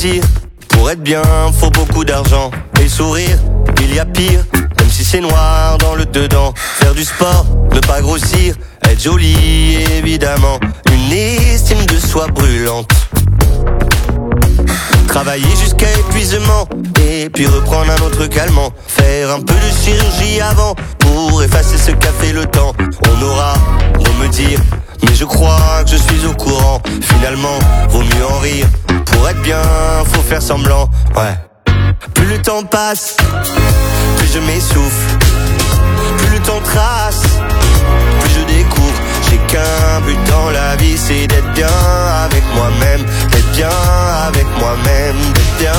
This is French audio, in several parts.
dire, pour être bien, faut beaucoup d'argent. Et sourire, il y a pire, même si c'est noir dans le dedans. Faire du sport, ne pas grossir, être joli évidemment. Une estime de soi brûlante. Travailler jusqu'à épuisement, et puis reprendre un autre calmant. Faire un peu de chirurgie avant, pour effacer ce qu'a fait le temps. On aura beau me dire, mais je crois que je suis au courant. Finalement, vaut mieux en rire. Pour être bien, faut faire semblant, ouais. Plus le temps passe, plus je m'essouffle. Plus le temps trace, plus je découvre. J'ai qu'un but dans la vie, c'est d'être bien avec moi-même. D'être bien avec moi-même, d'être bien.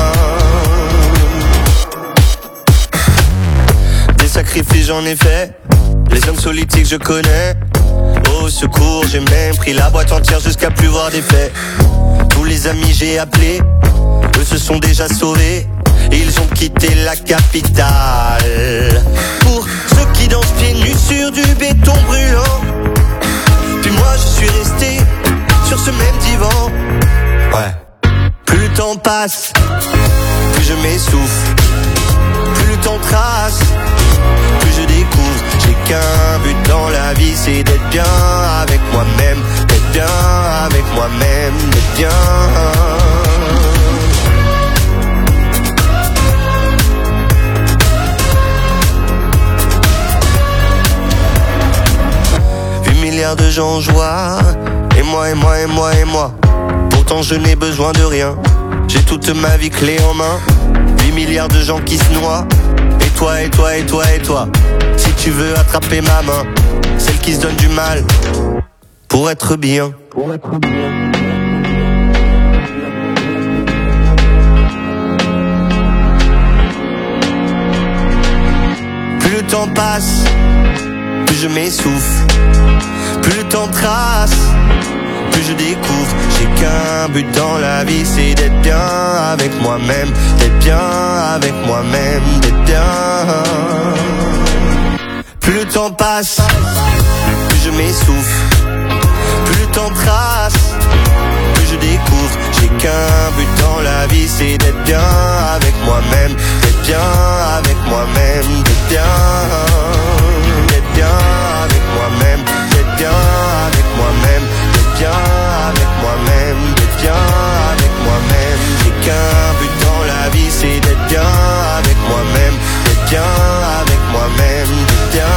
Des sacrifices j'en ai fait, les hommes politiques je connais. Au secours, j'ai même pris la boîte entière jusqu'à plus voir d'effet. Tous les amis j'ai appelés, eux se sont déjà sauvés. Ils ont quitté la capitale. Pour ceux qui dansent pieds nus sur du béton brûlant. Puis moi je suis resté sur ce même divan. Ouais. Plus le temps passe, plus je m'essouffle. Plus le temps trace, plus je découvre. J'ai qu'un but dans la vie, c'est d'être bien avec moi-même. D'être bien avec moi-même, d'être bien. De gens en joie, et moi, et moi, et moi, et moi. Pourtant je n'ai besoin de rien, j'ai toute ma vie clé en main. 8 milliards de gens qui se noient. Et toi, et toi, et toi, et toi. Si tu veux attraper ma main, celle qui se donne du mal pour être bien. Pour être bien. Plus le temps passe, plus je m'essouffle. Plus le temps trace, plus je découvre. J'ai qu'un but dans la vie, c'est d'être bien avec moi-même. D'être bien avec moi-même, d'être bien. Plus le temps passe, plus je m'essouffle. Plus le temps trace, plus je découvre. J'ai qu'un but dans la vie, c'est d'être bien avec moi-même. D'être bien avec moi-même, d'être bien. D'être bien avec moi-même. D'être bien avec moi-même, d'être bien avec moi-même, d'être bien avec moi-même. J'ai qu'un but dans la vie, c'est d'être bien avec moi-même, d'être bien avec moi-même, d'être bien.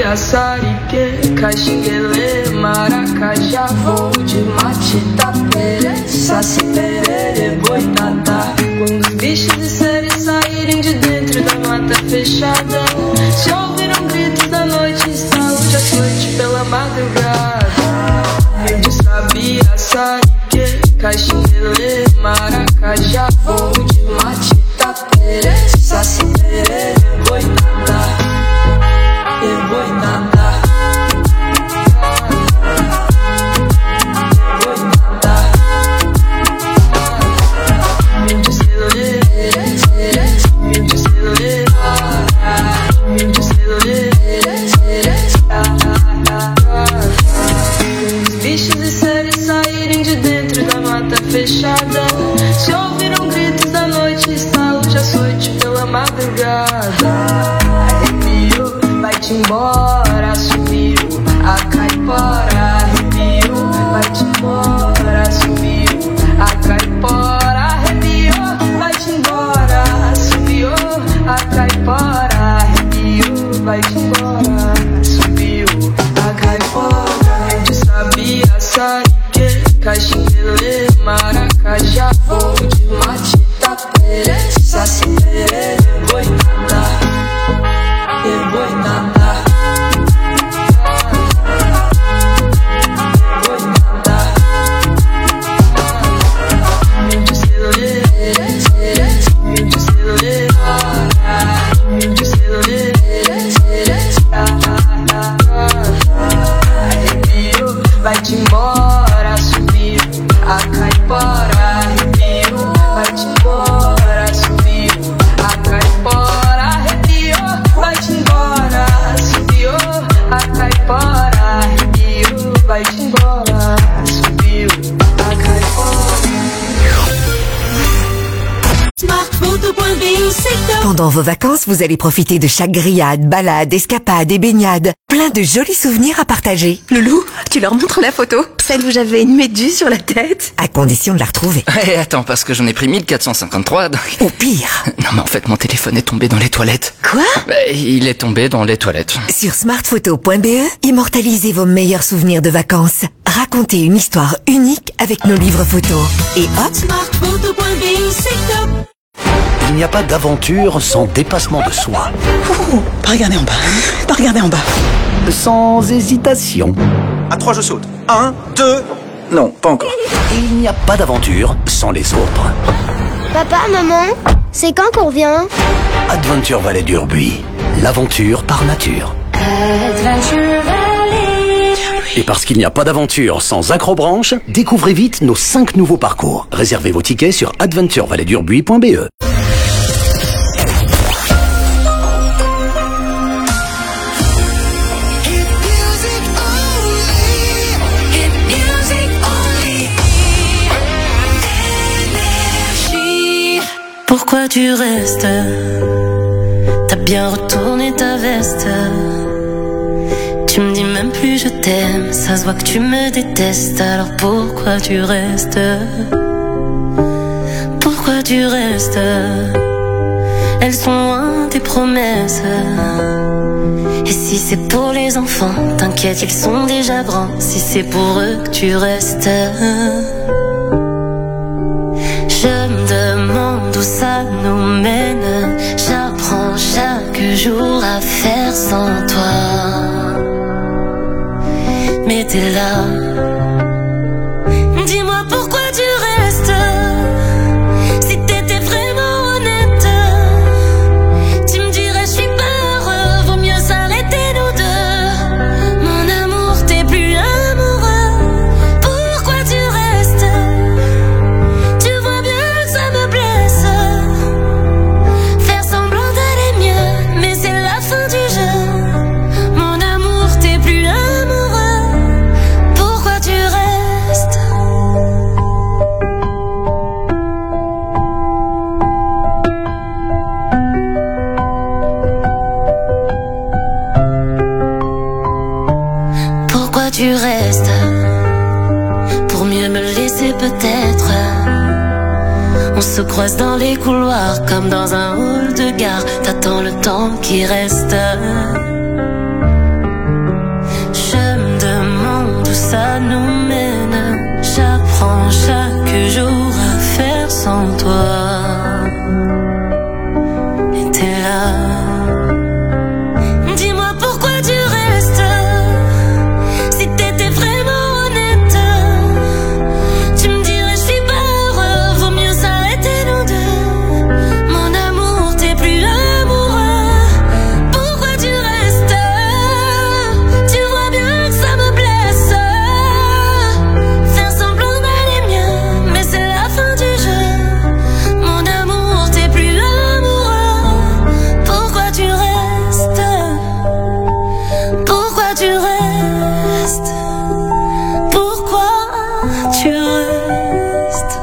Açarique, Caxinguele, Maracajá, voo de Matita, Pere, Saci, Perere, Boitatá. Quando os bichos de série saírem de dentro da mata fechada, se ouviram gritos da noite, saúde à noite pela madrugada. Eu de sabia, Açarique, Caxinguele, Maracajá, voo de Matita, Pere, Saci, Perere, Boitatá. Fechada, se ouviram gritos da noite, estalo de açoite pela madrugada. Arrepio, vai-te embora, sumiu a caipora. Arrepio, vai-te embora, sumiu a caipora. Arrepio, vai-te embora, sumiu a caipora. Arrepio, vai-te embora, sumiu a caipora. Eu de sabia, Açarique, Caxinguele, Maracajá, voo de Matita, Pere, Saci, Perere, Boitatá, Boitatá, Boitatá. Mil de celulê, mil de celulê, mil de celulê. Arrepio, vai-te embora, subiu a caipora. Arrepio, vai-te embora, subiu a caipora. Arrepio, vai-te embora, subiu a caipora. Arrepio, vai-te embora, subiu a caipora. Pendant vos vacances, vous allez profiter de chaque grillade, balade, escapade et baignade. Plein de jolis souvenirs à partager. Loulou, tu leur montres la photo? Celle où j'avais une méduse sur la tête? À condition de la retrouver. Eh, attends, parce que j'en ai pris 1453, donc... Au pire. Non mais en fait, mon téléphone est tombé dans les toilettes. Quoi? Il est tombé dans les toilettes. Sur smartphoto.be, immortalisez vos meilleurs souvenirs de vacances. Racontez une histoire unique avec nos livres photos. Et hop, Smartphoto.be, c'est top. Il n'y a pas d'aventure sans dépassement de soi. Pas regarder en bas, pas regarder en bas. Sans hésitation. À 3, je saute. 1, 2... Non, pas encore. Et il n'y a pas d'aventure sans les autres. Papa, maman, c'est quand qu'on revient? Adventure Vallée d'Urbuis, l'aventure par nature. Adventure Valley. Et parce qu'il n'y a pas d'aventure sans accrobranche, découvrez vite nos 5 nouveaux parcours. Réservez vos tickets sur adventurevalleydurbuis.be. Pourquoi tu restes? T'as bien retourné ta veste. Tu me dis même plus je t'aime. Ça se voit que tu me détestes. Alors pourquoi tu restes? Pourquoi tu restes? Elles sont loin tes promesses. Et si c'est pour les enfants, t'inquiète, ils sont déjà grands. Si c'est pour eux que tu restes, je me demande où ça nous mène. J'apprends chaque jour à faire sans toi. Mais t'es là. Dis-moi pourquoi tu restes. Si t'étais vraiment honnête, tu me dirais je suis pas heureux. Vaut mieux s'arrêter nous deux. Mon amour, t'es plus amoureux. Pourquoi tu restes? Tu vois bien que ça me blesse. Faire semblant d'aller mieux, mais c'est la fin du jeu. Mon amour, t'es plus amoureux. Pourquoi tu restes? Pourquoi tu restes? Pour mieux me laisser peut-être. On se croise dans les couloirs comme dans un hall de gare. T'attends le temps qui reste. nous mène. J'apprends chaque jour à faire sans toi. Et t'es là. Dis-moi pourquoi tu restes. Si t'étais vraiment honnête, tu me dirais je suis pas heureux, vaut mieux s'arrêter nous deux. Mon amour, t'es plus amoureux. Pourquoi tu restes? Tu vois bien que ça me blesse. Faire semblant d'aller mieux, mais c'est la fin du jeu. Mon amour, t'es plus amoureux. Pourquoi tu restes? Pourquoi tu restes? Pourquoi tu restes?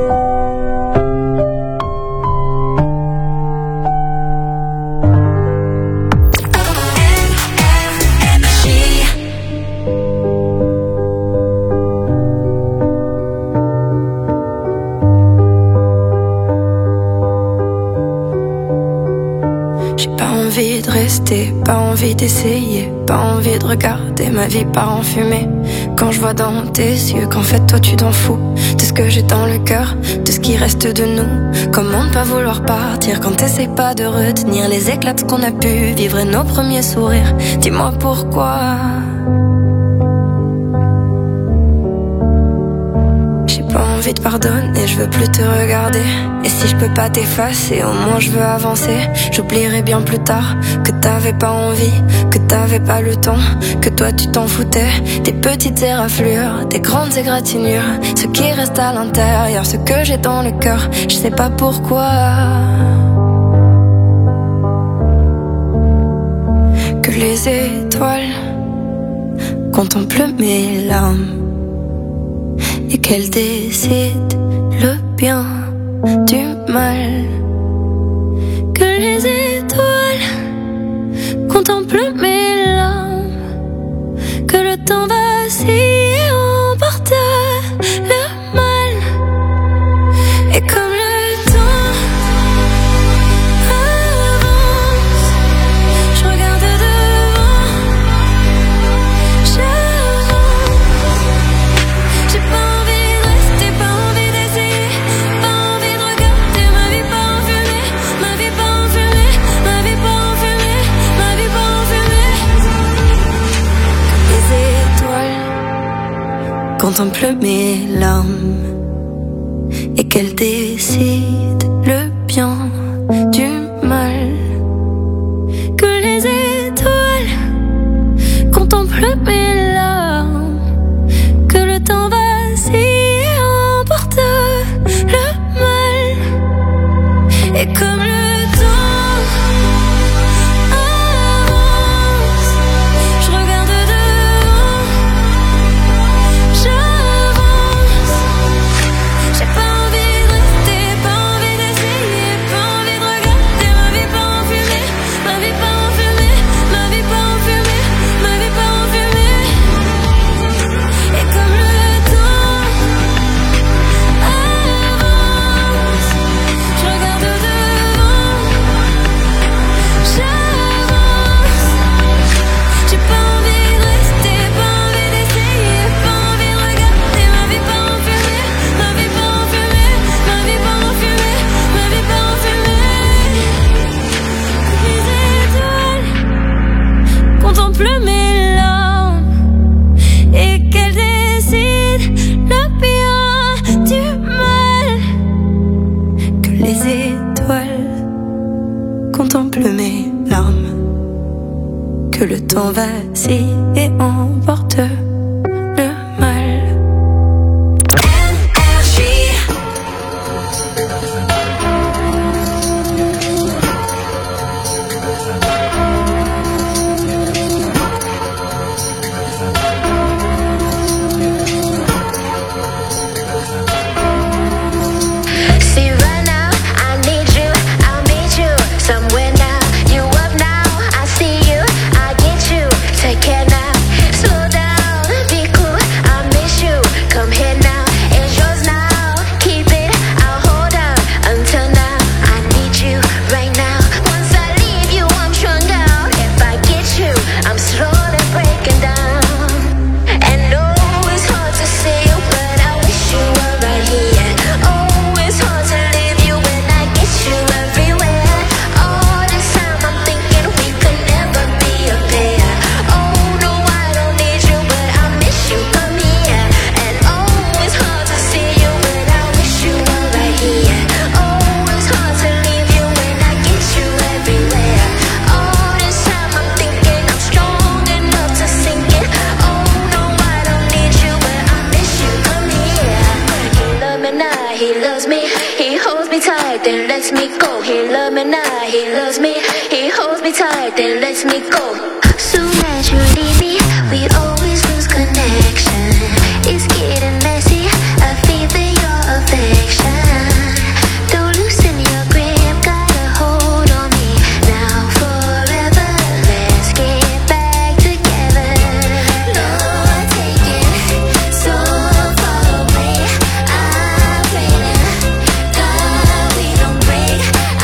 J'ai pas envie de rester, pas envie d'essayer, pas envie de regarder ma vie part en fumée. Quand je vois dans tes yeux qu'en fait toi tu t'en fous de ce que j'ai dans le cœur, de ce qui reste de nous. Comment ne pas vouloir partir quand t'essayes pas de retenir les éclats de ce qu'on a pu vivre et nos premiers sourires. Dis-moi pourquoi. J'ai pas envie de pardonner, je veux plus te regarder. Et si je peux pas t'effacer, au moins je veux avancer. J'oublierai bien plus tard que t'avais pas envie, que t'avais pas le temps, que toi tu t'en foutais. Des petites éraflures, des grandes égratignures, ce qui reste à l'intérieur, ce que j'ai dans le cœur, je sais pas pourquoi. Que les étoiles contemplent mes larmes et qu'elles décident le bien du mal. Que les étoiles contemplent mes larmes, que le temps vacille et emporte le mal. Et comme le temps avance, je regarde devant, j'avance. J'ai pas envie de rester, pas envie d'essayer, pas envie de regarder ma vie pas en fumée, ma vie pas en fumée, ma vie pas en fumée, ma vie pas en fumée. Les étoiles contemplent mes larmes et qu'elles décident le bien du mal. Que les étoiles contemplent mes larmes, que le temps vacille et emporte le mal. Et comme le temps avance, je regarde devant, j'avance. J'ai pas envie de rester, pas envie d'essayer, pas envie de regarder ma vie pas en fumée, ma vie pas en fumée, ma vie pas en fumée, ma vie pas en fumée. Et comme le temps avance, je regarde devant, j'avance. J'ai pas envie de rester, pas envie d'essayer, pas envie de regarder ma vie pas en fumée, ma vie pas en fumée, ma vie pas en fumée, ma vie pas en fumée. Les étoiles contemplent mes larmes et qu'elles décident le bien du mal. Que les étoiles contemplent mes larmes, que le temps vacille et emporte le mal. See right now, I need you, I'll meet you somewhere now. You up now, I see you, I get you. Take care now. loves me, he holds me tight, then lets me go. He loves me now, he loves me, he holds me tight, then lets me go. Soon as you leave me, we always lose connection. It's getting messy, I feel your affection. Don't loosen your grip, got a hold on me now forever. Let's get back together. Lord, take it so far away. I pray to God we don't break.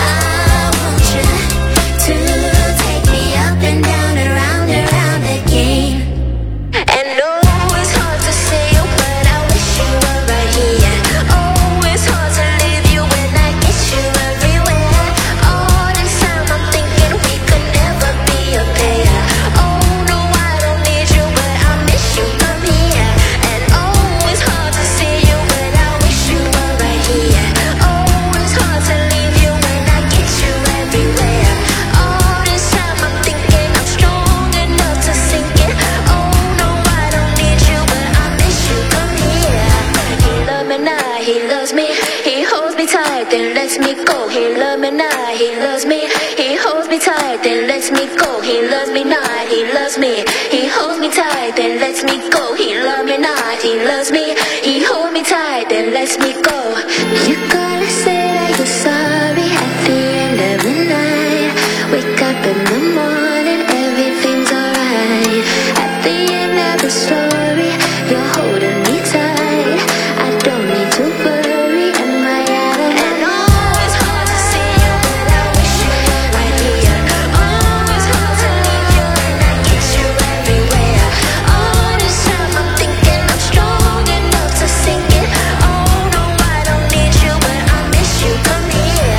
I want you to take me up and down and round again. And oh, it's hard to say, but I wish you were right here. Oh, it's hard to leave you when I get you everywhere. All this time I'm thinking we could never be a pair. Oh no, I don't need you, but I miss you from here. And oh, it's hard to see you, but I wish you were right here. Oh, it's hard to leave you when I get you everywhere. All this time I'm thinking I'm strong enough to sink it. Oh no, I don't need you, but I miss you from here. He loves me now, he loves me, he holds me tight, then lets me go. He loves me now, he loves me, he holds me tight, then lets me go. He loves me now, he loves me, he holds me tight, then lets me go. He loves me now, he loves me, he holds me tight, then lets me go. You gotta say that you're sorry at the end of the night. Wake up in the morning, everything's alright. At the end of the story, you're holding me tight. I don't need to worry, am I out of my mind? Oh, it's hard to see you, but I wish you were right here. Oh, it's hard to leave you when I get you everywhere. All this time I'm thinking I'm strong enough to sink it. Oh no, I don't need you, but I miss you, come here.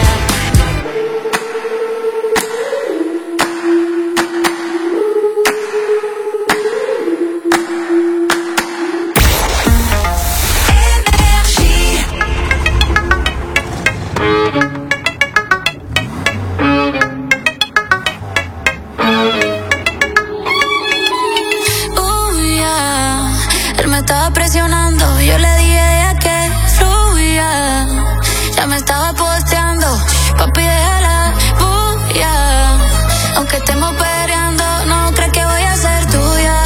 Él me estaba presionando, yo le dije que fluya. Ya me estaba posteando, papi déjala bulla. Aunque estemos peleando, no crees que voy a ser tuya.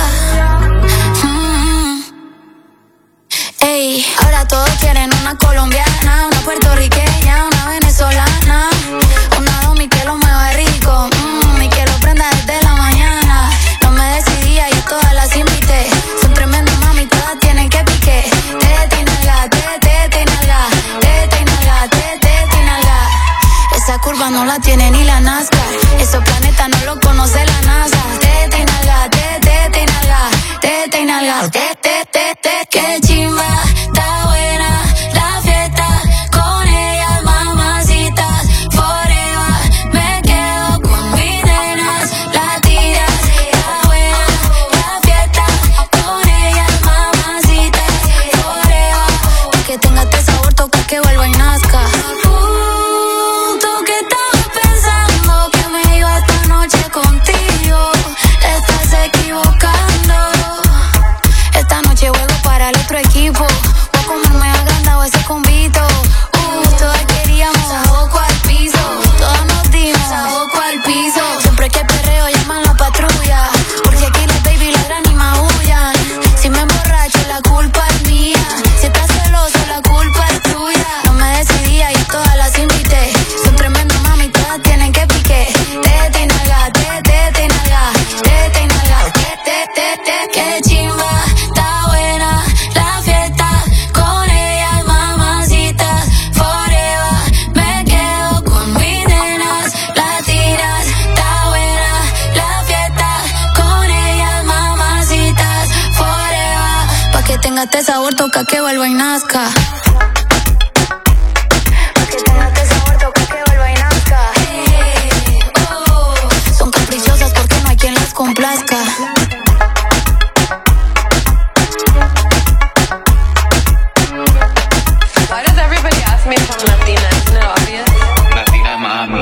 Ey, ahora todos quieren una colombiana, una puertorriqueña, una venezolana, una domi que lo mueva rico, y que lo prenda desde la mañana. No me decidía, yo todas las invité. Son tremendas mami, todas tienen que pique. Tete y nalga, tete y nalga, tete y nalga, tete y nalga. Esa curva no la tiene ni la Nazca, esos planetas no lo conoce la NASA. Tete y nalga, tete y nalga, tete y nalga, tete, tete. Qué chimba, está buena la fiesta con ellas, mamacitas, forever. Me quedo con mis nenas, latidas. Está buena la fiesta con ellas, mamacitas, forever. Pa' que tenga este sabor, toca que vuelva y nazca. ¿Tú qué estabas pensando? Que me iba esta noche contigo. Te estás equivocando. Esta noche juego para el otro equipo. Voy a comerme agrandado ese convito. Todas queríamos a boco al piso. Todas nos dimos a boco al piso. Siempre que perreo llaman la patrulla. Porque aquí las baby ladran y maullan. Si me emborracho la culpa es mía. Si estás celoso la culpa es tuya. No me decidía y todas las invité. Son tremendas mami, todas tienen que pique. Tete y nalga, tete y nalga, tete y nalga, tete, tete. Qué chimba, está buena la fiesta con ellas, mamacitas, forever. Me quedo con mis nenas, latidas. Está buena la fiesta con ellas, mamacitas, forever. Pa' que tenga este sabor, toca que vuelva y nazca. Pa' que tenga este sabor, toca que vuelva y nazca. Son caprichosas porque no hay quien las complazca. Why does everybody ask me if I'm Latina? Isn't it obvious? Latina mami.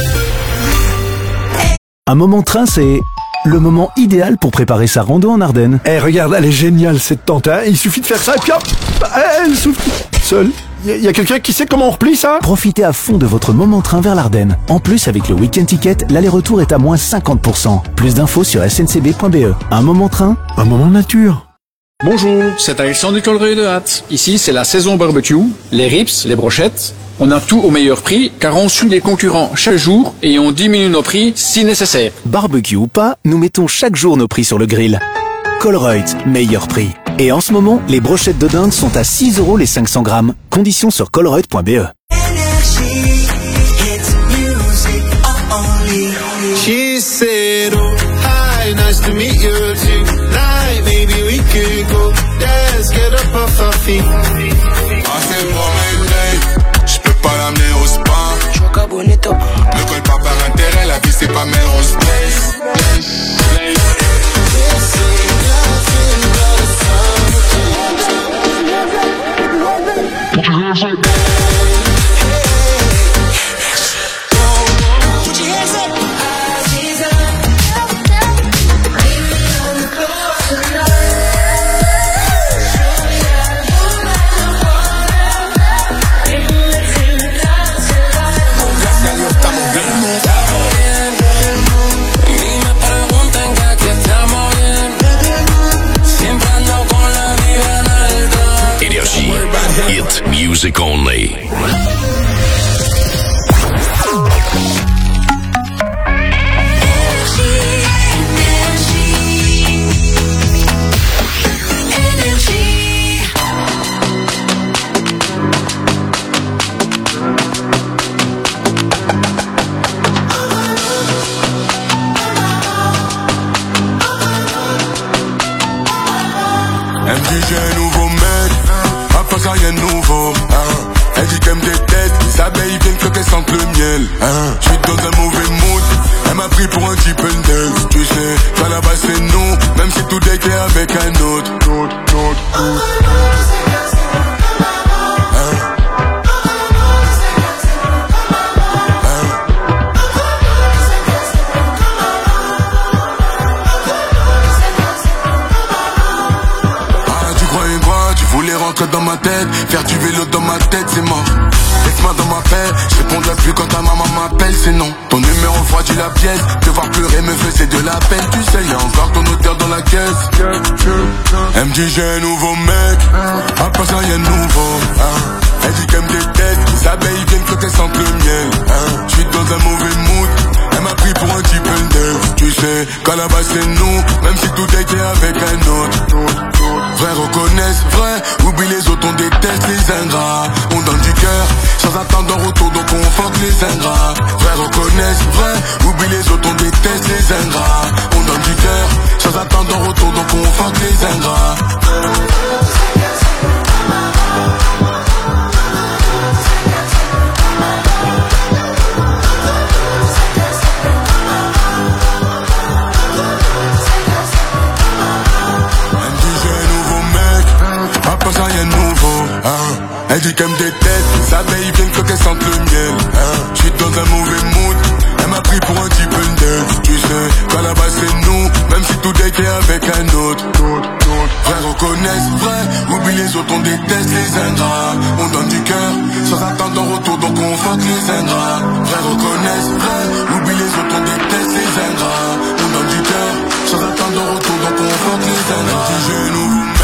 Un moment train, c'est le moment idéal pour préparer sa rando en Ardennes. Eh, regarde, elle est géniale cette tente, hein. Il suffit de faire ça et puis hop, elle souffle seule. y a quelqu'un qui sait comment on replie ça? Profitez à fond de votre moment train vers l'Ardenne. En plus, avec le Week-end Ticket, l'aller-retour est à moins 50%. Plus d'infos sur sncb.be. Un moment train, un moment nature. Bonjour, c'est Alexandre du Collereuil de Hâte. Ici, c'est la saison barbecue, les ribs, les brochettes. On a tout au meilleur prix car on suit les concurrents chaque jour et on diminue nos prix si nécessaire. Barbecue ou pas, nous mettons chaque jour nos prix sur le grill. Colruyt, meilleur prix. Et en ce moment, les brochettes de dinde sont à 6 € les 500 grammes. Conditions sur colruyt.be. She said, oh, hi, nice to meet you tonight. Maybe we could go dance, get up off our feet. Ah, c'est pour mes dates, j'peux pas l'amener au spa. Ne colle pas par intérêt, la vie c'est pas Melrose Place. Put your hands up. Hit music only. Elle me dit j'ai un nouveau mec, à part ça rien de nouveau, hein. Elle dit qu'elle me déteste, les abeilles viennent que qu'elles sentent le miel, hein. J'suis dans un mauvais mood, elle m'a pris pour un type index. Tu sais, qu'à la base c'est nous, même si tout est clair avec un autre. Rentrer dans ma tête, faire du vélo dans ma tête, c'est mort. Laisse-moi dans ma paix, je répondrai plus quand ta maman m'appelle, c'est non. Ton numéro refroidit la pièce, te voir pleurer me faisait de la peine, tu sais, y'a encore ton odeur dans la caisse. Elle me dit j'ai un nouveau mec, à part ça y'a un nouveau, hein. Elle dit qu'elle me déteste, les abeilles viennent quand elles sentent le miel, hein. J'suis dans un mauvais mood, elle m'a pris pour un type index. Tu sais, qu'à la base c'est nous, même si tout est clair avec un autre. Vrai reconnaissent, vrai, oublie les autres, on déteste les ingrats. On donne du cœur, sans attendre en retour, donc on fuck les ingrats. Vrai reconnaissent, vrai, oublie les autres, on déteste les ingrats. On donne du cœur, sans attendre en retour, donc on fuck les ingrats. Elle dit qu'elle me déteste, les abeilles viennent que qu'elles sentent le miel, hein. J'suis dans un mauvais mood, elle m'a pris pour un type index. Tu sais, qu'à la base c'est nous, même si tout est clair avec un autre. Vrai reconnaissent, vrai, oublie les autres, on déteste les ingrats. On donne du cœur, sans attendre en retour, donc on fuck les ingrats. Vrai reconnaissent, vrai, oublie les autres, on déteste les ingrats. On donne du cœur, sans attendre en retour, donc on fuck les ingrats. Elle dit j'ai un nouveau mec.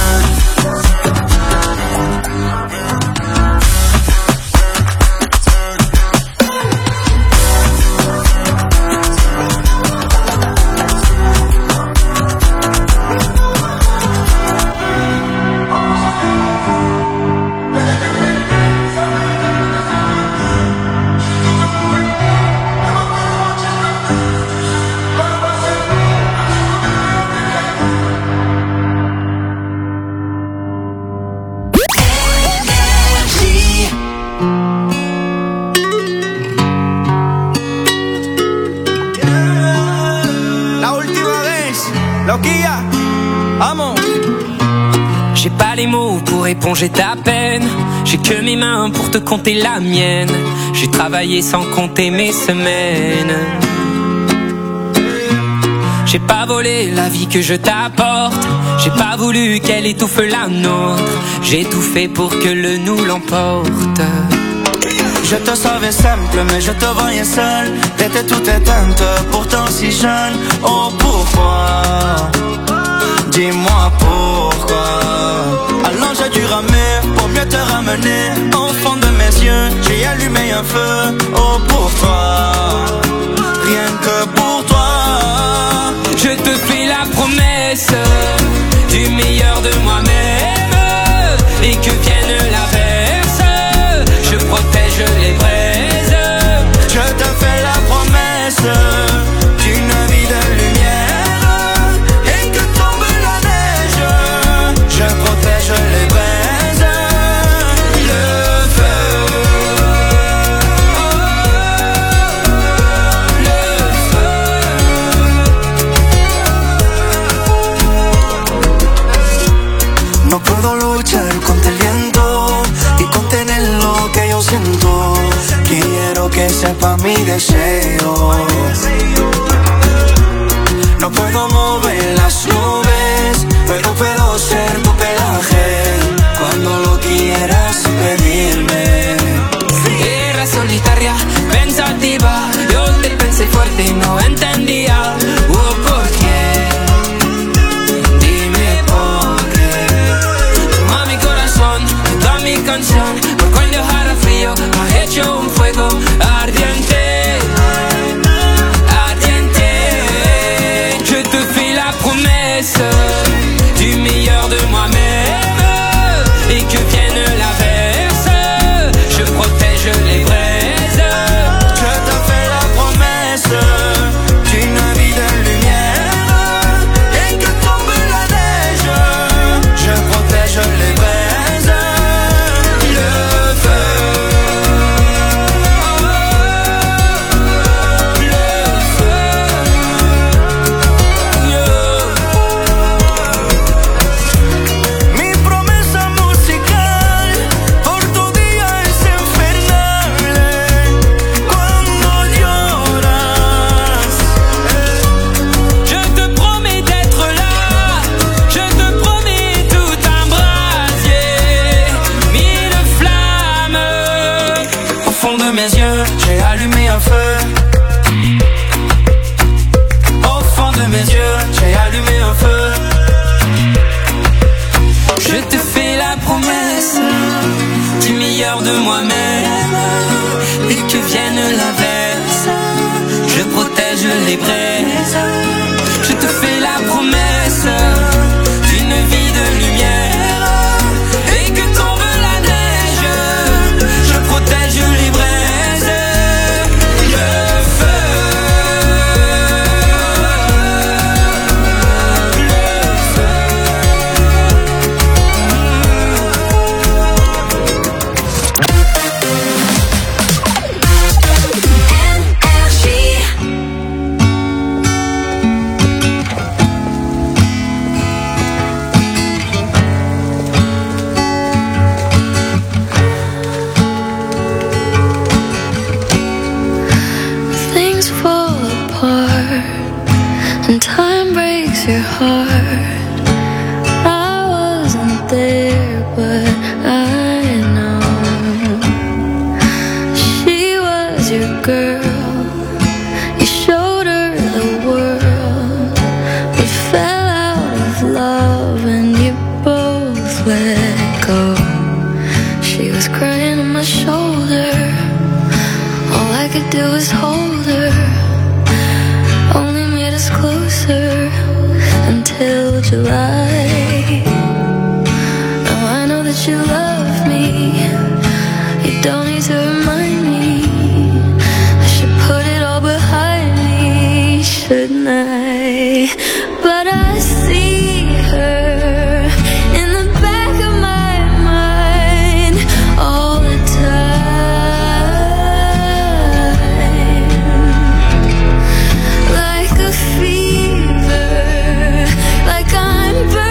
J'ai pas les mots pour éponger ta peine, j'ai que mes mains pour te compter la mienne. J'ai travaillé sans compter mes semaines. J'ai pas volé la vie que je t'apporte. J'ai pas voulu qu'elle étouffe la nôtre. J'ai tout fait pour que le nous l'emporte. Je te savais simple mais je te voyais seule. T'étais toute éteinte, pourtant si jeune. Oh pourquoi? Dis-moi pourquoi. Alors j'ai dû ramer pour mieux te ramener. Au fond de mes yeux, j'ai allumé un feu. Oh pour toi, rien que pour toi. Je te fais la promesse du meilleur de moi-même. Et que vienne l'averse, je protège les braises. Je te fais la promesse d'une vie de lumière. Et que tombe la neige, je protège les braises. Le feu, le feu. No puedo luchar contra el viento y contener lo que yo siento. Quiero que sepa mi deseo. No puedo mover las nubes, pero puedo ser tu pelaje cuando lo quieras pedirme. Era solitaria, pensativa. Yo te pensé fuerte y no entendía. ¿Por qué? Dime por qué. Toma mi corazón, toda mi canción. Porque al dejar a frío ha hecho un fuego ardiente. Ardiente. Je te fais la promesse du meilleur de moi-même. Et que vienne l'averse, je protège les braises. Je te fais la promesse d'une vie de lumière. Et que tombe la neige, je protège les braises. Le feu, le feu. Mi promesa musical por tu día es infernal. Cuando lloras, Je te promets d'être là. Je te promets tout un brasier. Mille flammes. au fond de mes yeux, j'ai allumé un feu. Au fond de mes yeux, j'ai allumé un feu. Je te fais la promesse du meilleur de moi-même. Et que vienne l'averse, je protège les braises. Je te fais la promesse d'une vie de lumière. Et que tombe la neige, je protège les braises. Le feu, le feu. Things fall apart and time breaks your heart. I wasn't there, but I know she was your girl. You showed her the world, but fell out of love and you both let go. She was crying on my shoulder. All I could do was hold her. Only made us closer until July. Now I know that you love me. You don't need to remind me. I should put it all behind me, shouldn't I? But I see her in the back of my mind all the time, like a fever, like I'm burning.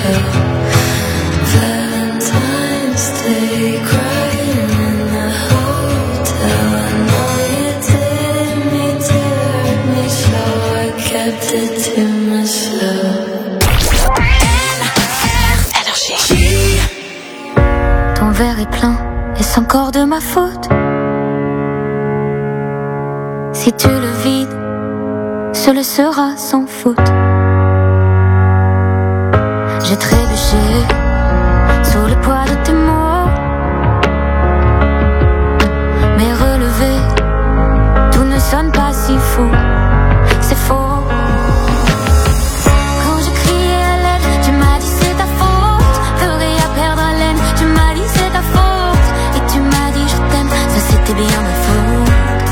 fell. Valentine's Day, crying in the hotel. I know you didn't mean to hurt me, so I kept it to myself. Ton verre est plein, est-ce encore de ma faute? Si tu le vides, ce le sera sans faute. J'ai trébuché sous le poids de tes mots, mais relevé, tout ne sonne pas si faux. C'est faux. Quand je criais à l'aide, tu m'as dit c'est ta faute. Pleurer à perdre haleine, tu m'as dit c'est ta faute. Et tu m'as dit je t'aime, ça c'était bien ma faute.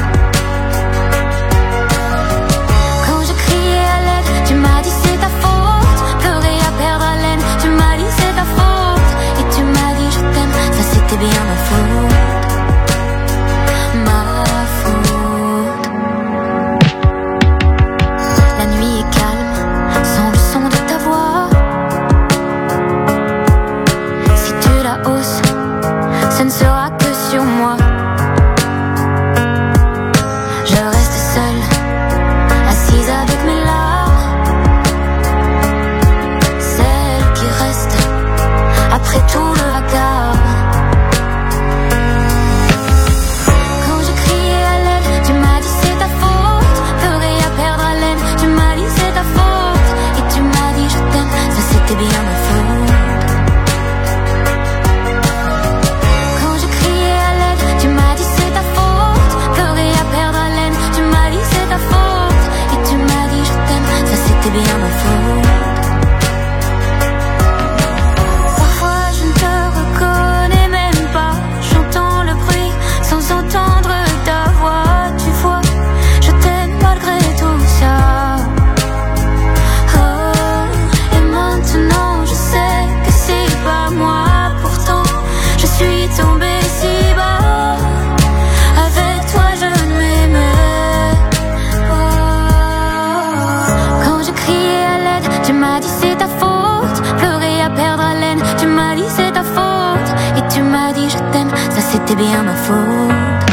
Quand je criais à l'aide, tu m'as dit c'est ta faute. Pleurer à perdre haleine, tu m'as dit c'est ta faute. Et tu m'as dit je t'aime, ça c'était bien ma faute. Ma faute. La nuit est calme, sans le son de ta voix. Si tu la hausses, ce ne sera que sur moi. Je reste seule, assise avec mes larmes. Celle qui reste après tout le vacarme. Quand je criais à l'aide, tu m'as dit c'est ta faute. Pleurer à perdre haleine, tu m'as dit c'est ta faute. Et tu m'as dit je t'aime, ça c'était bien ma faute. Quand je criais à l'aide, tu m'as dit c'est ta faute. Pleurer à perdre haleine, tu m'as dit c'est ta faute. Et tu m'as dit je t'aime, ça c'était bien ma faute. Parfois je ne te reconnais même pas. J'entends le bruit sans entendre ta voix. Tu vois, je t'aime malgré tout ça. Oh, et maintenant je sais que c'est pas moi. Pourtant je suis tombée si bas. Avec toi je ne m'aimais pas. Quand je criais à l'aide, tu m'as dit c'est ta faute. Pleurer à perdre haleine, tu m'as dit c'est ta faute. Et tu m'as dit je t'aime, ça c'était bien ma faute.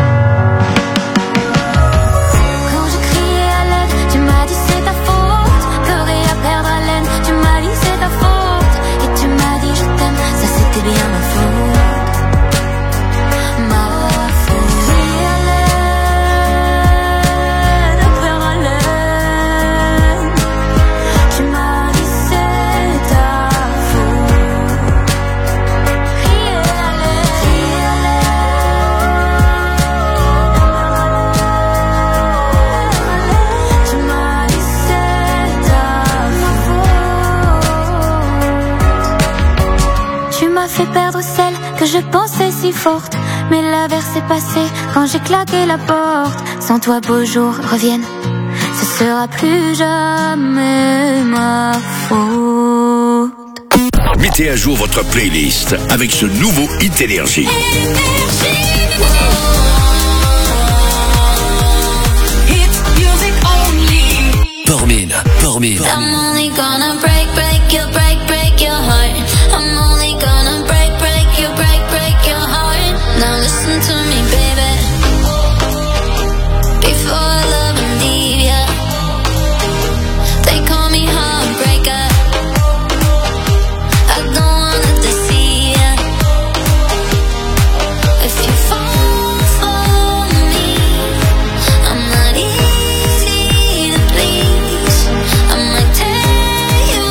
Quand je criais à l'aide, tu m'as dit c'est ta faute. Pleurer à perdre haleine, tu m'as dit c'est ta faute. Et tu m'as dit je t'aime, ça c'était bien ma faute. Ma faute. Crier à l'aide, à perdre haleine, tu m'as dit c'est ta faute. Crier à l'aide, tu m'as dit c'est ta faute. Tu m'as fait perdre celle que je pensais si forte. Mais l'averse est passée quand j'ai claqué la porte. Sans toi beaux jours reviennent, ce sera plus jamais ma faute. Mettez à jour votre playlist avec ce nouveau Hit Énergie. Pormine. I'm only gonna break your heart. I'm only gonna break your heart. Now listen to me, baby. Before I love and leave ya, they call me heartbreaker. I don't wanna deceive ya. If you fall for me, I'm not easy to please. I might tear you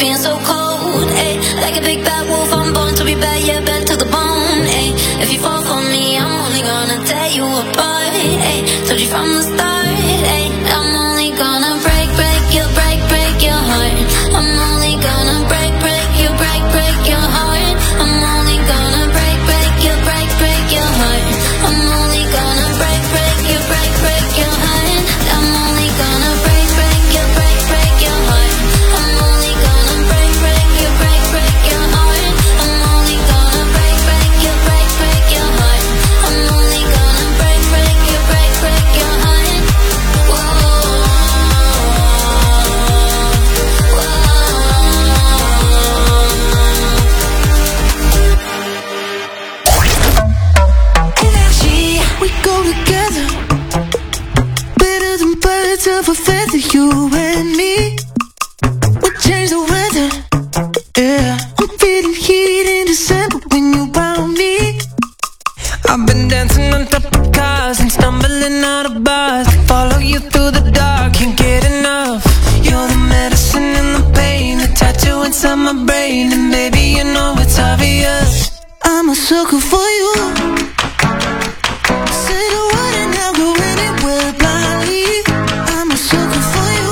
being so cold, ayy. Like a big bad wolf, I'm born to be bad, yeah, bad to the bone, ayy. If you fall for me, I'm only gonna tear you apart, ayy. Told you from the start, ayy. I'm only gonna break your heart. I'm only gonna break your heart. I'm only gonna break your heart. I'm only gonna break your heart. I'm only gonna break your heart. I'm only gonna break your heart. I'm only gonna break your heart. I'm only gonna break your heart. Energy, we go together, better than birds of a feather. You and me, we change the weather. Yeah, I'm feeling heat in December when you found me. I've been dancing on top of cars and stumbling out of bars. Follow you through the dark, can't get enough. You're the medicine and the pain, the tattoo inside my brain. And baby, you know it's obvious, I'm a sucker for you. Say the word and I'll go anywhere blindly. I'm a sucker for you.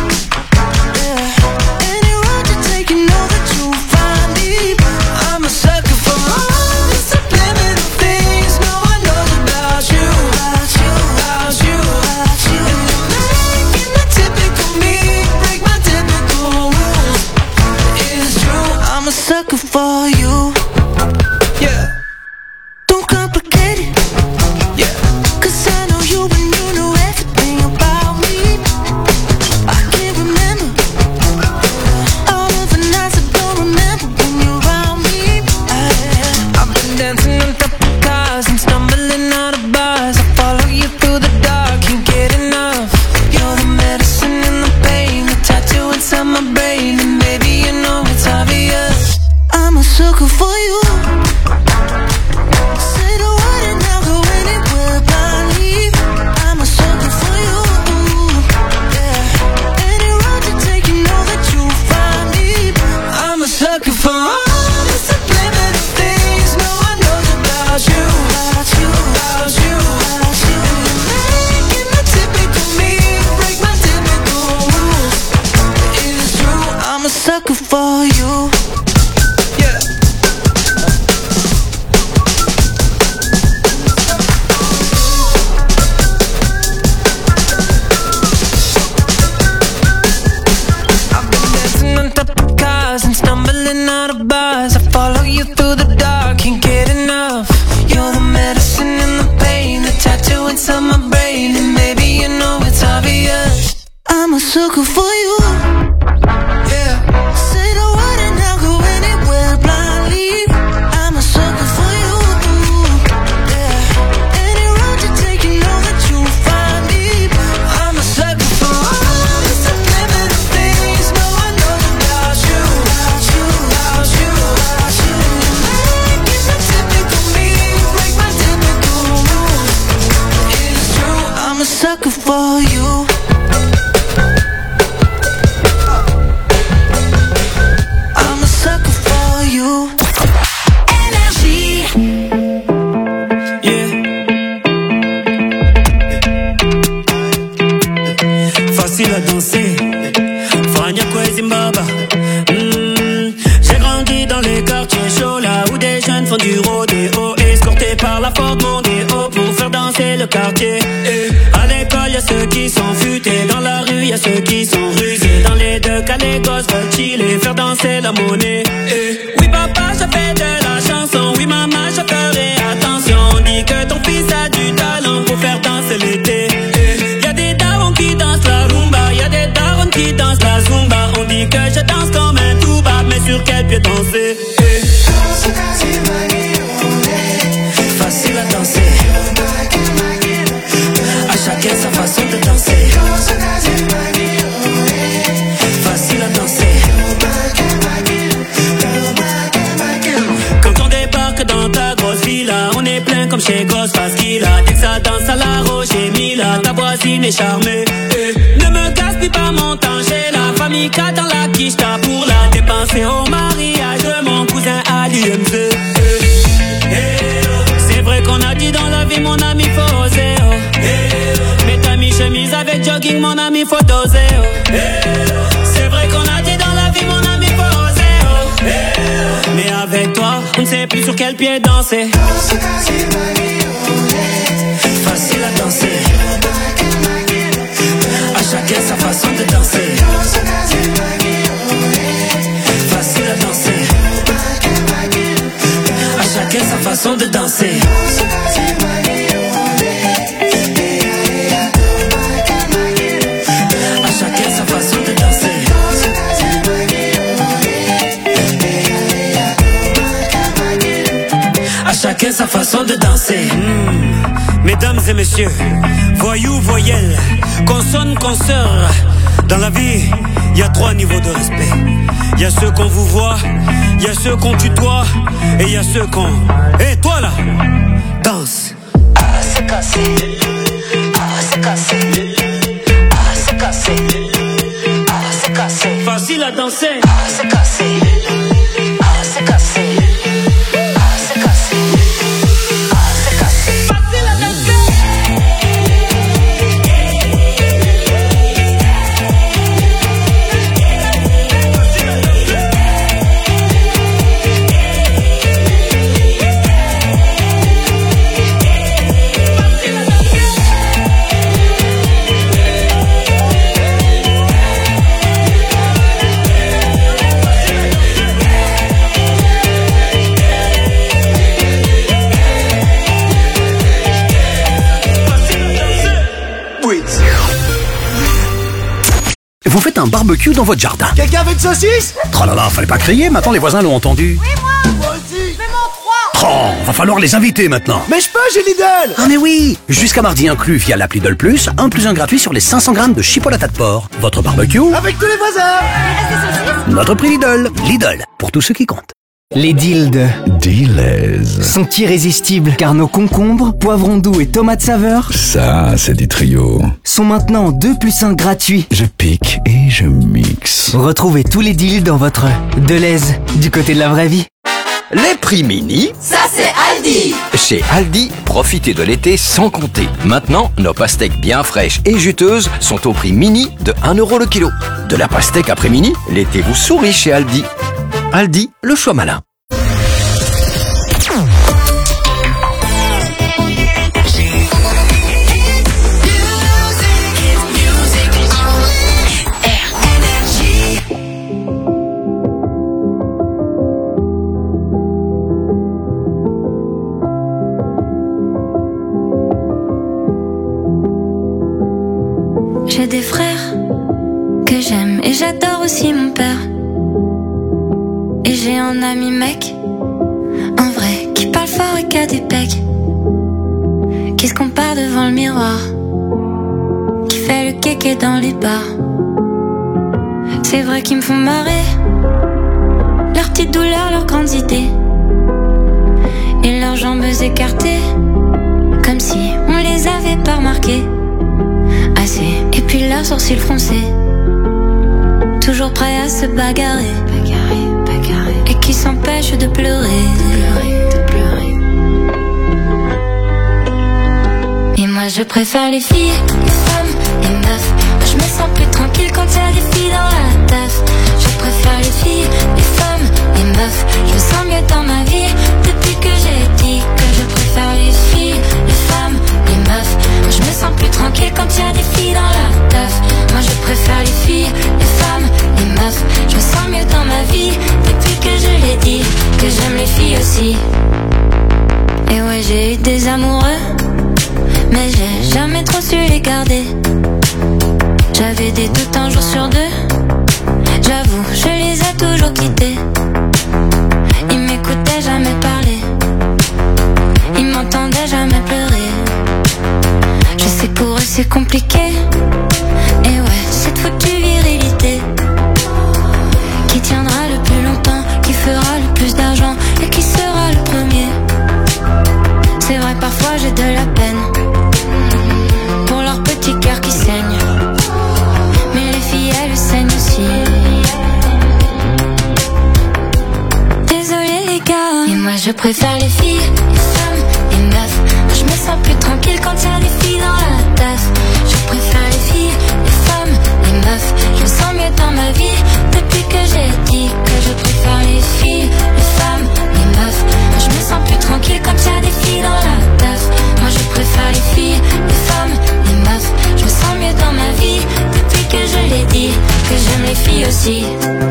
Yeah, any road you take, you know that you'll find me. I'm a sucker for all the subliminal things no one knows about you. And you're making the typical me break my typical rules. It's true, I'm a sucker for you. Yeah, don't complicate it. Yeah, 'cause I know you and you know everything about me. I can't remember all of the nights I don't remember when you're around me. I've been dancing on top of cars and stumbling out of bars. I follow you through the dark, can't get enough. You're the medicine and the pain, the tattoo inside my brain. And baby, you know it's obvious, I'm a sucker for you. Say the word and I'll go anywhere blindly. I'm a sucker for you. Yeah, any road you take, you know that you'll find me. I'm a sucker for all the subliminal things no one knows about you. Making the typical me break my typical rules. It's true, I'm a sucker for you. Yeah. I've been dancing on top of cars and stumbling out of bars. I follow you through the dark, can't get enough. You're the medicine and the pain, the tattoo inside my brain. And baby, you know it's obvious, I'm a sucker for you. Yeah, say the word and I'll go anywhere blindly. I'm a sucker for you. Yeah, any road you take, you know that you'll find me. I'm a sucker for all the subliminal things no one knows about you. Making the typical me break my typical rules. It's true, I'm a sucker for you. I'm a sucker for you. Energy. Yeah. Facile à danser. Fania Zimbabwe. J'ai grandi dans les quartiers chauds, là où des jeunes font du rodéo, escortés par la Ford Mondeo pour faire danser le quartier. À l'école, y'a ceux qui sont futés, dans la rue, y'a ceux qui sont rusés. Dans les deux cas, les gosses veulent chiller, faire danser la monnaie. Oui, papa, je fais de la chanson. Oui, maman, je ferai attention. On dit que ton fils a du talent pour faire danser l'été. Y'a des darons qui dansent la rumba, y'a des darons qui dansent la zumba. On dit que je danse comme un tuba, mais sur quel pied danser? Facile à danser, à chacun sa façon de danser. Facile à danser. Quand on débarque dans ta grosse villa, on est plein comme chez Ghostface Killah. Dès que ça danse à la Roger Mila, ta voisine est charmée. Ne me gaspille pas mon temps, j'ai la famille qui attend la quicheta pour la dépenser au mariage de mon cousin à l'UMC. C'est vrai qu'on a dit dans la vie, mon ami, faut oser. Mais t'as mis chemise avec jogging, mon ami, faut doser. C'est vrai qu'on a dit dans la vie, mon ami, faut oser. Mais avec toi, on ne sait plus sur quel pied danser. Facile à danser. À chacun sa façon de danser. Facile à danser. À chacun sa façon de danser. À chacun sa façon de danser. À chacun sa façon de danser. Mesdames et messieurs, voyous, voyelles, consonnes, consoeurs. Dans la vie, il y a 3 niveaux de respect. Il y a ceux qu'on vous voit, il y a ceux qu'on tutoie, et il y a ceux qu'on... Hé, toi là, danse. Ah, c'est cassé. Ah, c'est cassé. Ah, c'est cassé. Ah, c'est cassé. Facile à danser. Ah, c'est cassé. Ah, c'est cassé. Vous faites un barbecue dans votre jardin. Quelqu'un veut une saucisse? Oh là là, fallait pas crier, maintenant les voisins l'ont entendu. Oui, moi aussi. Fais-moi 3. Oh, va falloir les inviter maintenant. Mais je peux, j'ai Lidl. Ah mais oui. Jusqu'à mardi inclus via l'appli Lidl Plus, 1 + 1 gratuit sur les 500 grammes de chipolata de porc. Votre barbecue avec tous les voisins. Notre prix Lidl. Lidl, pour tous ceux qui comptent. Les deals de Dealers sont irrésistibles car nos concombres, poivrons doux et tomates saveur, ça c'est du trio, sont maintenant 2 + 1 gratuits. Je pique et je mixe. Retrouvez tous les deals dans votre Deleuze, du côté de la vraie vie. Les prix mini, ça c'est Aldi. Chez Aldi, profitez de l'été sans compter. Maintenant, nos pastèques bien fraîches et juteuses sont au prix mini de 1 € le kilo. De la pastèque après mini, l'été vous sourit chez Aldi. Aldi, le choix malin. J'ai des frères que j'aime et j'adore aussi mon père. Et j'ai un ami mec, un vrai, qui parle fort et qui a des pecs, qui se compare devant le miroir, qui fait le kéké dans les bars. C'est vrai qu'ils me font marrer, leurs petites douleurs, leurs grandes idées, et leurs jambes écartées, comme si on les avait pas remarquées. Assez, et puis leurs sourcils froncés, toujours prêts à se bagarrer, et qui s'empêchent de pleurer, Et moi je préfère les filles, les femmes, les meufs. Moi je me sens plus tranquille quand y a des filles dans la teuf. Je préfère les filles, les femmes, les meufs. Je me sens mieux dans ma vie depuis que j'ai dit que je préfère les filles, les femmes, les meufs. Moi je me sens plus tranquille quand y a des filles dans la teuf. Moi je préfère les filles, les femmes, les meufs. Je me sens mieux dans ma vie depuis que je l'ai dit que j'aime les filles aussi. Et ouais, j'ai eu des amoureux, mais j'ai jamais trop su les garder. J'avais des doutes un jour sur deux, j'avoue, je les ai toujours quittés. Ils m'écoutaient jamais parler, ils m'entendaient jamais pleurer. Je sais pour eux c'est compliqué, et ouais, cette foutue virilité qui tiendra le plus longtemps, qui fera le plus d'argent et qui sera le premier. C'est vrai, parfois j'ai de la peine pour leur petit cœur qui saigne, mais les filles elles saignent aussi. je préfère les filles, les femmes, les meufs. Moi je me sens plus tranquille quand y'a des filles dans la teuf. Je préfère les filles, les femmes, les meufs. Je me sens mieux dans ma vie depuis que j'ai dit que je préfère les filles, les femmes, les meufs. Moi je me sens plus tranquille quand y'a des filles dans la teuf. Moi je préfère les filles, les femmes, les meufs. Je me sens mieux dans ma vie depuis que je l'ai dit que j'aime les filles aussi.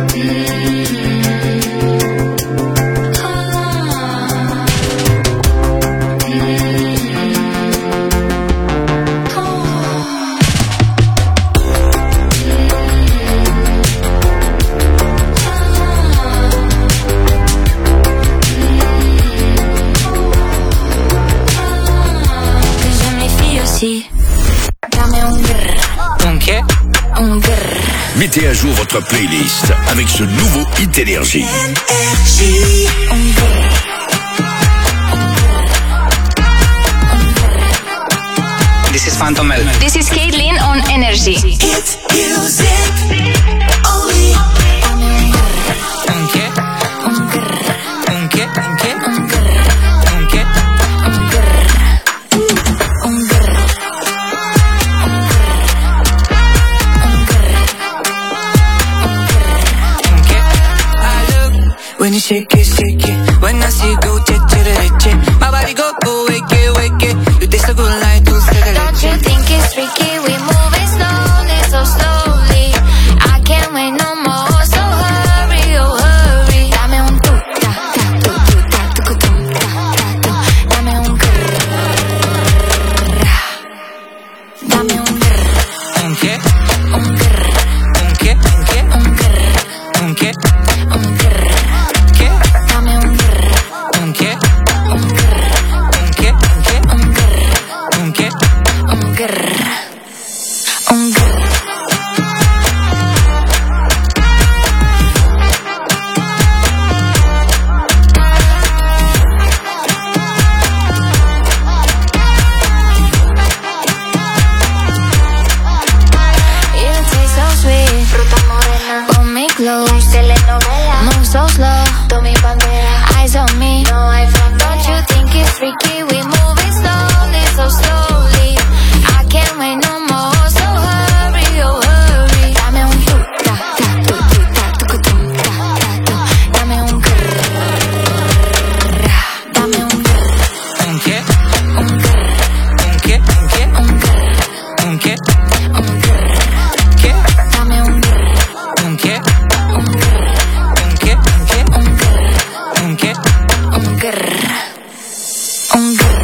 Mettez à jour votre playlist avec ce nouveau Hit Énergie. This is Phantom L. This is Caitlin on Energy. It's music only. When you shake it, shake it. When I see you go, che, my body go, wake it, wake it. You taste so good like dulce de leche. Don't you think it's tricky? We moving slowly, so slowly. I can't wait no more, so hurry, oh hurry. Dame un tu, ta, ta, tu, tu, ta, tu, tu, ta, ta, tu. Dame un grrr. Dame un grrr. ¿Un qué? Un grrr. ¿Un qué? ¿Un qué? Un grrr. ¿Un qué? Un grrr. ¿Qué? Dame un grrr. ¿Un qué? Un grrr. ¿Un qué? ¿Un qué? Un grrr. ¿Un qué? Un grrr. Un grrr. You taste so sweet, fruta morena. Con mi clothes, telenovela. Move so slow, tú mi bandera. Eyes on me, no hay front. Don't you think it's freaky? We moving slowly, so slowly. I can't wait no more, so hurry, oh hurry. Dame un tu, ta, ta, tu, tu, ta, tu, tu, ta, ta, tu. Dame un grrr. Dame un grrr. ¿Un qué? Un grrr. ¿Un qué? ¿Un qué? Un grrr. ¿Un qué? Un grrr. ¿Qué? Dame un grrr. ¿Un qué? Un grrr. ¿Un qué? ¿Un qué? Un grrr. ¿Un qué? Un grrr. Un grrr.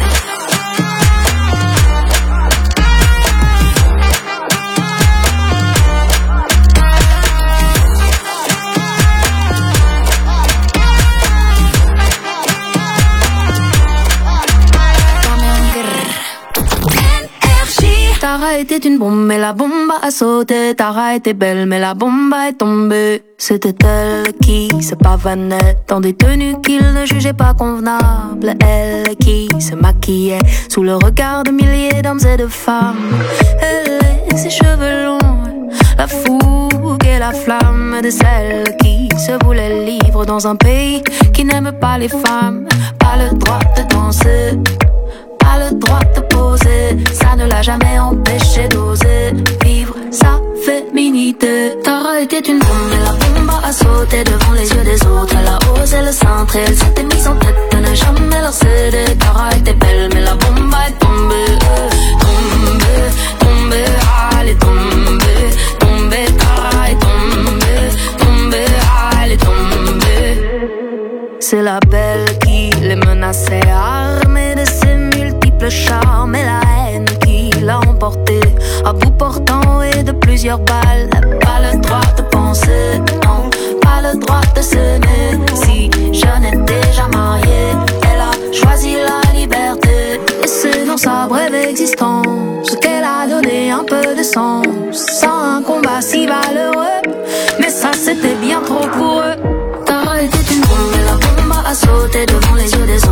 Tara était une bombe, mais la bombe a sauté. Tara était belle, mais la bombe est tombée. C'était elle qui se pavanait dans des tenues qu'il ne jugeait pas convenables. Elle qui se maquillait sous le regard de milliers d'hommes et de femmes. Elle et ses cheveux longs, la fougue et la flamme de celle qui se voulait libre dans un pays qui n'aime pas les femmes. Pas le droit de danser, pas le droit de poser, ça ne l'a jamais empêché d'oser vivre sa féminité. Tara était une bombe, mais la bombe a sauté devant les yeux des autres. Elle a osé le centre et elle s'était mise en tête de ne jamais leur céder. Tara était belle, mais la bombe est tombée. Tombée, tombée, elle est tombée. Tombée, Tara est tombée. Tombée, elle est tombée. C'est la belle qui les menaçait, armée de ses multiples charmes, et la haine qui l'a emporté à bout portant et de plusieurs balles. Pas le droit de penser, non, pas le droit de s'aimer. Si je n'étais déjà mariée, elle a choisi la liberté. Et c'est dans sa brève existence qu'elle a donné un peu de sens à un combat si valeureux. Mais ça c'était bien trop pour eux. Tara était une bombe, et la bombe a sauté devant les yeux des